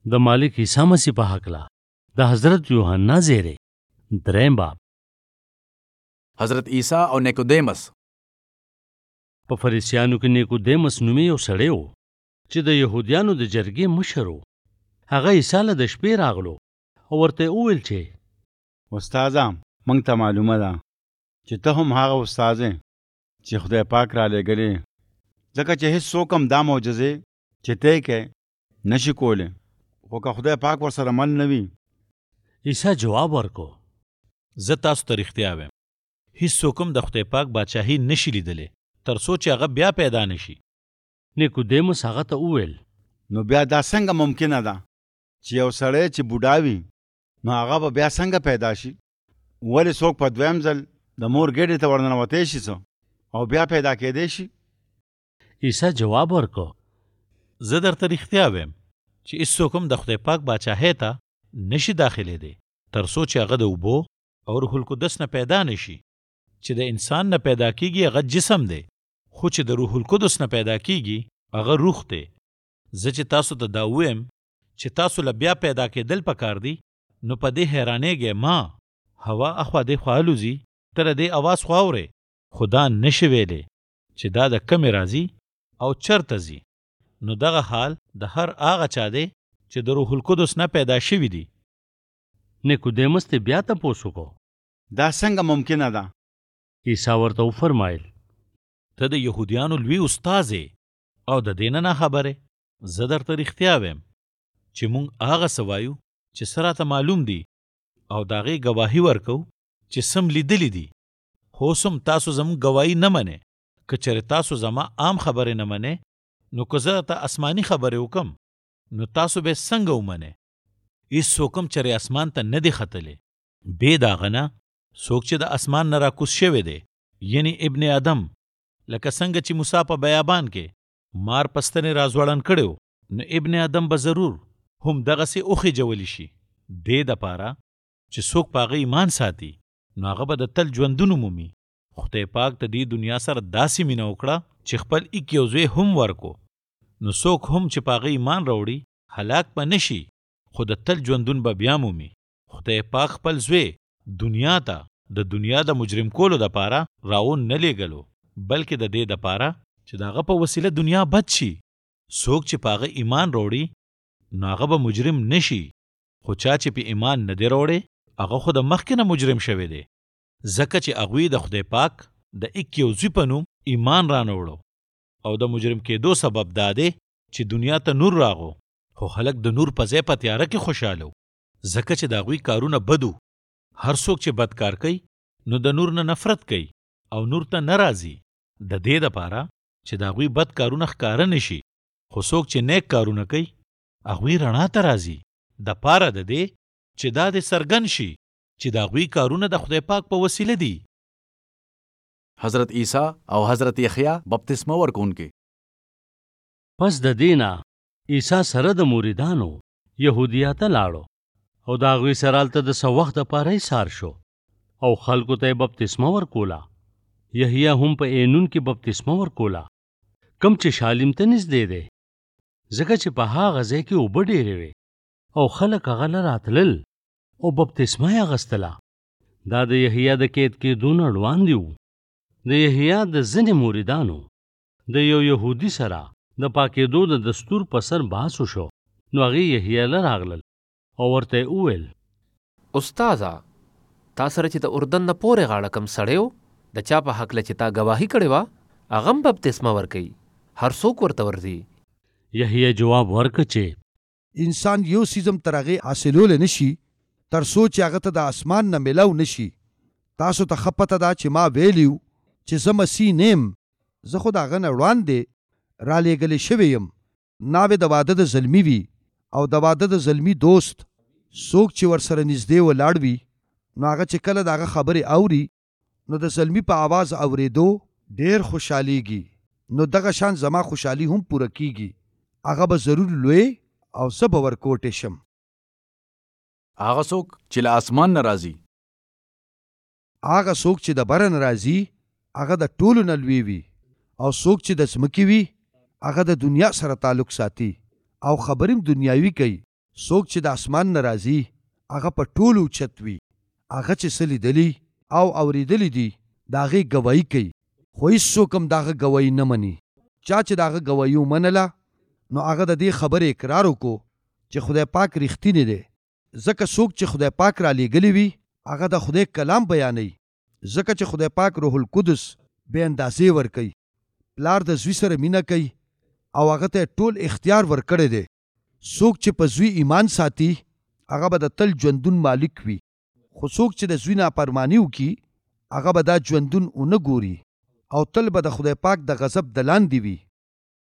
د مالک عیسی مسیح په هکله د حضرت یوحنا زیری 3 باب. حضرت عیسی او نیکودیمس. په فریسیانو کې نیکودیمس نومي یو سړی و چې د یهودیانو د جرګې مشر و. هغه عیسی له د شپې راغلو او ورته وویل چې استاده موږ ته معلومه ده چې ته هم هغه استاد یې چې خدای پاک را لېږلی، ځکه چې هیڅ څوک هم دا معجزې چې ته یې کوې نشي کولی، خو که خدای پاک ورسره مل نه وي. عیسی جواب ورکو، زه تاسو ته رښتیا وایم، هیڅ څوک هم د خدای پاک بادشاهي نشي لیدلی تر څو چې هغه بیا پیدا نشي. نیکودیمس هغه ته وویل، نو بیا دا څنګه ممکنه ده چې یو سړی چې بوډا وي نو هغه به بیا څنګه پیدا شي؟ ولې څوک په دویم ځل د مور ګېډې ته ورننوتی شي څه او بیا پیدا کېدی شي؟ عیسی جواب ورکو، زه درته رښتیا وایم چې هیڅ څوک هم د خدای پاک بادشاهۍ ته نشي داخلېدی تر څو چې هغه د اوبو او روح القدس نه پیدا نشي. چې د انسان نه پیدا کیږي هغه جسم دی، خو چې د روح القدس نه پیدا کیږي هغه روح دی. زه چې تاسو ته دا ووایم چې تاسو له بیا پیدا کېدل پکار دی، نو په دې حیرانېږئ ما هوا اخوا دې خوا الوځي ته د دې اواز خوا اورې، خو دا نشي ویلی چې دا د کمې راځي او چرته ځي. نو دغه حال د هر هغه چا دی چې د روح القدس نه پیدا شوي دي. نیکودیمس ته بیا تپوس وکړو، دا څنګه ممکنه ده؟ عیسی ورته وفرمایل، ته د یهودیانو لوی استاد یې او د دې نه خبرې. زه درته رښتیا وایم چې موږ هغه څه وایو چې څه راته معلوم دي او د هغې ګواهي ورکو چې سم لیدلی دي. خو اوس هم تاسو زموږ ګواهي نه منئ. که چېرې تاسو زما عام خبرې نه منئ، نو که زه ته آسماني خبرې وکم نو تاسو به څنګه ومنئ؟ هېڅ څوک هم چېرې اسمان ته نه دی ختلی بې د هغه نه څوک چې د اسمان نه راکوز شوی دی، یعنی ابن آدم. لکه څنګه چې موسی په بیابان کې مار په ستنې راځوړن کړی و، نو ابن آدم به ضرور هم دغسې وخېجولی شي، دې دپاره چې څوک په هغه ایمان ساتي نو هغه به د تل ژوندون ومومي. خدای پاک د دې دنیا سره داسې مینه وکړه چې خپل ایک یو زوی هم ورکو، نو څوک هم چې په هغه ایمان راوړي هلاک به نشي، خو د تل ژوندون به بیا مومي. خدای پاک خپل زوی دنیا ته د دنیا د مجرم کولو دپاره راون نه لیږلو، بلکې د دې دپاره چې د هغه په وسیله دنیا بد شي. څوک چې په هغه ایمان راوړي نو هغه به مجرم نشي، خو چا چې په ایمان نه دی راوړی هغه خو د مخکې نه مجرم شوی دی، ځکه چې هغوی د خدای پاک د ایک یو زوی په نوم ایمان رانه او د مجرم کېدو سبب دا دی چې دنیا ته نور راغو، خو خلک د نور په ځای په تیاره کې خوشحاله و، ځکه چې د هغوی کارونه بدو. هر څوک چې بد کار کوي نو د نور نه نفرت کوي او نور ته نه راځي، د دې دپاره چې د هغوی بد کارونه ښکاره نشي. خو څوک چې نیک کارونه کوي هغوی رڼا ته راځي، د پاره د دې چې دا دې څرګند شي چې د هغوی کارونه د خدای پاک په وسیله دي. حضرت عیسی او حضرت یحیی بپتسمه ورکوونکي. پس د دې نه عیسی سره د مریدانو یهودیا ته لاړو او د هغوی سره هلته د څه وخت دپاره ایسار شو او خلکو ته یې بپتسمه ورکوله. یحیی هم په اینون کې بپتسمه ورکوله، کم چې شالیم ته نږدې دی، ځکه چې په هغه ځای کې اوبه ډېرې وې او خلک هغه له راتلل او بپتسمه یې اخیستله. دا د یحیی د قید کېدو نه وړاندې و. د یحیی د ځینې مریدانو د یو یهودي سره د پاکېدو د دستور په سر بحث وشو، نو هغې یحیی له راغلل او ورته یې وویل، استاده تا سره چې د اردن نه پورې غاړه کم سړی و، د چا په هکله چې تا ګواهي کړې وه هغه هم بپتسمه ورکوي، هر څوک ورته ورځي. یحیی جواب ورکړ چې انسان یو څیزم تر هغې حاصلولی نشي تر څو چې هغه ته د اسمان نه میلاو نشي. تاسو ته ښه پته ده چې ما ویلیو چې زه مسیح نیم، زه خو د هغه نه وړاندې رالیږلی شوی یم. ناوې د واده د زلمي وي او د واده د زلمي دوست څوک چې ورسره نږدې ولاړ وي، نو هغه چې کله د هغه خبرې اوري نو د زلمي په آواز اورېدو ډېر خوشحالیږي، نو دغه شان زما خوشحالي هم پوره کیږي. هغه به ضرور لوی او زه به ورکوټې شم. هغه څوک چې له اسمان نه راځي، هغه څوک چې د بره نه راځي هغه د ټولو نه لوی وي، او څوک چې د ځمکې وي هغه د دنیا سره تعلق ساتي او خبرې دنیاوي کوي. څوک چې د اسمان نه راځي هغه په ټولو اوچت وي، هغه چې څه لیدلي او اورېدلي دي د هغې ګواهي کوي، خو هېڅوک هم د هغه ګواهي نه مني. چا چې د هغه ګواهي ومنله نو هغه د دې خبرې اقرار وکړو چې خدای پاک رښتینی دی. ځکه څوک چې خدای پاک را لیږلی وي هغه د خدای کلام بیانوي، ځکه چې خدای پاک روح القدس بې اندازې ورکوي. پلار د زوی سره مینه کوي او هغه ته ټول اختیار ورکړی دی. څوک چې په زوی ایمان ساتي هغه به د تل ژوندون مالک وي، خو څوک چې د زوی نافرماني وکړي هغه به دا ژوندون ونه ګوري او تل به د خدای پاک د غضب د لاندې وي.